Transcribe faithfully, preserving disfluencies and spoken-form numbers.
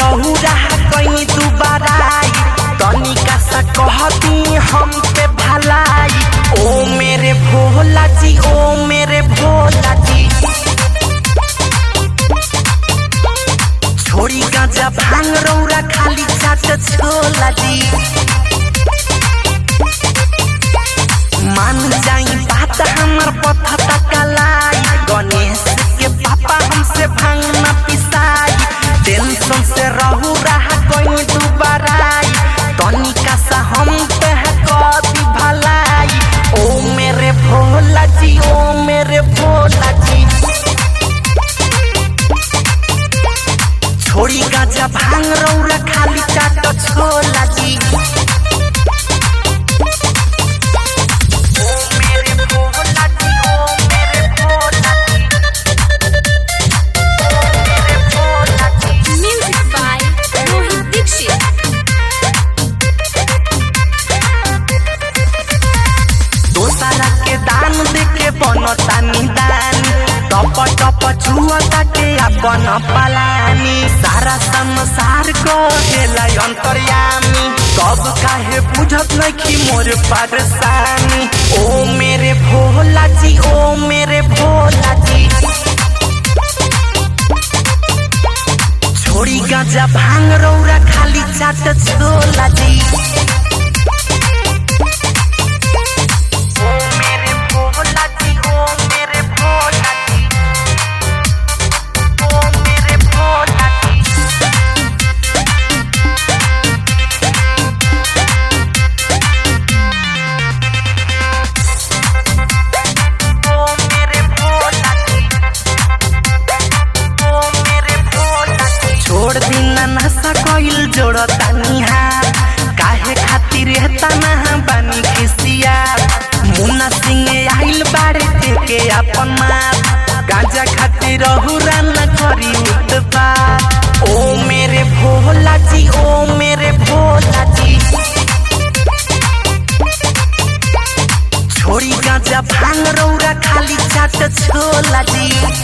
रहुरा कहीं दोबारा तनिका सा कहती हम पे भलाई। ओ मेरे भोला जी, ओ मेरे भोला जी, छोड़ी गांजा भांग रौरा खाली चाट छोला जी। मान जाई बात हमर पथता कलाई, गणेश के पापा हमसे भांग न पिसाई। टेंशन से रहू रहा कोई दोबारा तनिका सा हम पे कभी भलाई। ओ मेरे भोला जी, ओ मेरे भोला जी, छोड़ी गांजा भांग रौरा खाली चाट छोला जी। बनतानी दानी टप टप छुअता के अपन पलानी। सारा संसार कहेला अंतर्यामी, कब काहे बुझत नइखी मोर परेशानी। ओ मेरे भोला जी, ओ मेरे भोला जी, छोड़ी गांजा भांग रौरा खाली चाट छोला जी। छोड़ दीना नशा कोइल जोड़तानी हाथ, काहे खातिर रहता ना बानी खिसिया। मुन्ना सिंह आइल बाड़े देके अपन मात, गांजा खातिर रहुरा न करी उत्पात। ओ मेरे भोला जी, ओ मेरे भोला जी, छोड़ी गांजा भांग रौरा खाली चाट छोला जी।